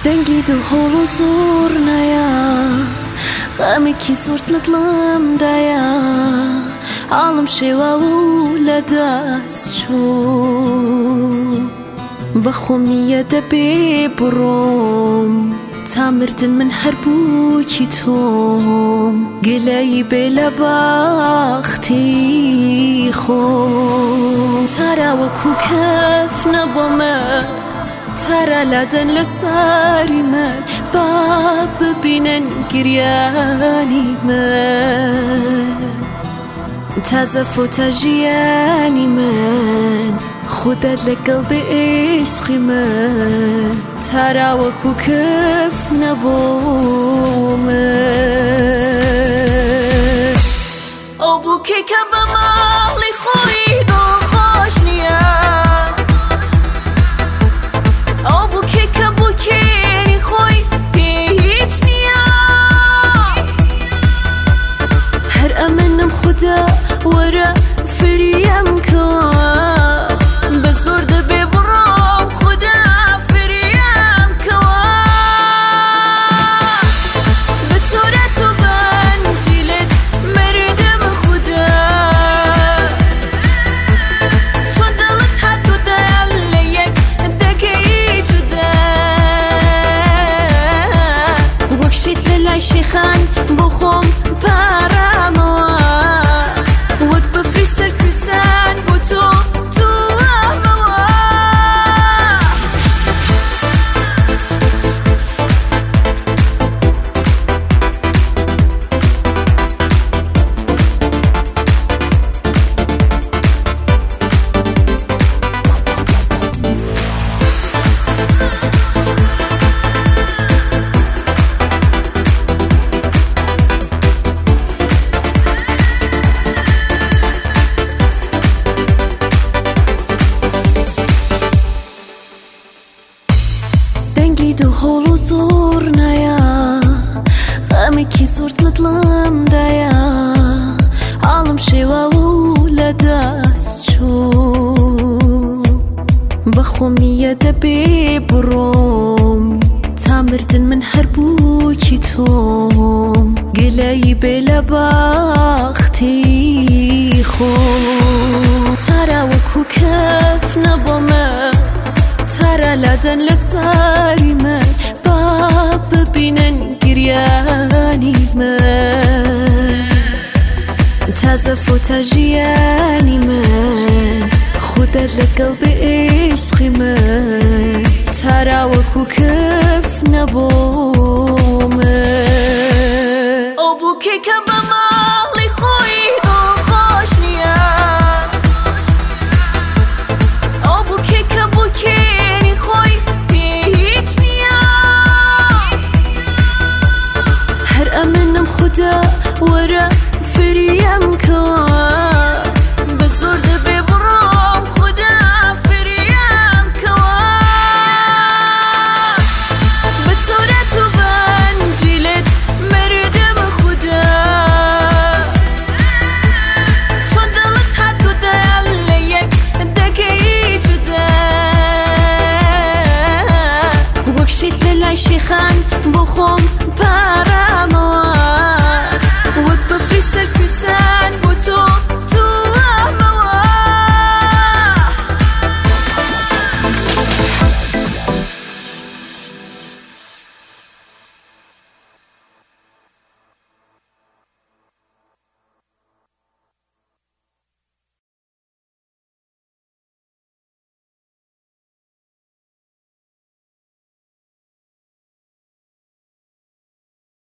دەنگی هەوڵ و زۆر نایە، غەمێکی زۆر لە دڵمدایە، حاڵم شێواوە و لە دەست چوو، بەخۆم نییە دەبێ بڕۆم تا مردن من هەر بووکی تۆم، گلەی بێ لە باختی خۆم، تاراوەکو کەف نەبۆمە تارا لادن لساری من، با ببینن گریانی من، تازه فوتا ژیانی من، خودت لقلب عشقی من، تاراوەکو کەف نەبۆمە ئەو بووکێ کە بە ماڵی خۆی دڵخۆش نییە، خدا وەرە فریم کەوە، بە زۆر دەبێ بڕۆم خدا فریم کەوە، بە تۆرەت و بەنجیلت مەردەمە خدا، چۆن دڵت هات و دەل لە یەک دەکەی جودا، وەک شیت لە لای شێخان بۆ خۆم پارامەوە، هەوڵ و زۆر نایە، غەمێکی زۆر لە دڵمدایە، حاڵم شێواوە و لە دەست چوو، بەخۆم نییە دەبێ بڕۆم تا مردن من هەر بووکی تۆم، گلەی بێ لە باختی خۆم، تاراوەکو کەف نەبۆمە تارا لادن لساری من، با ببینن گریانی من، تازه فوتا ژیانی من، خودت لقلب عشقی من، تاراوەکو کەف نەبۆمە ئەو بووکێ کە بە ماڵی خۆی دڵخۆش نییە، ئەو بووکێ کە بووکێنی خۆی پێ هیچ نییە، هەر ئەمنم خدا وەرە فریم کەوە، بە زۆر دەبێ بڕۆم خدا فریم کەوە، بە تۆرەت و بەنجیلت مەردەمە خدا، چۆن دڵت هات و دەل لە یەک دەکەی جودا، وەک شیت لە لای شێخان بۆ خۆم پارە